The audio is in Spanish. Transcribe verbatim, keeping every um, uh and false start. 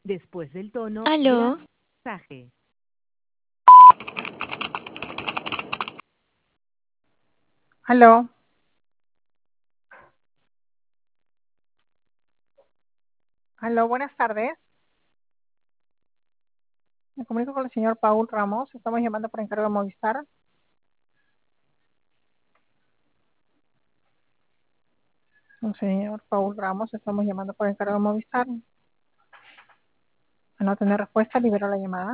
Después del tono, Aló, grabe el mensaje. Aló, aló, buenas tardes. Me comunico con el señor Paul Ramos. Estamos llamando por encargo de Movistar. El señor Paul Ramos, estamos llamando por encargo de Movistar. Al no tener respuesta, libero la llamada.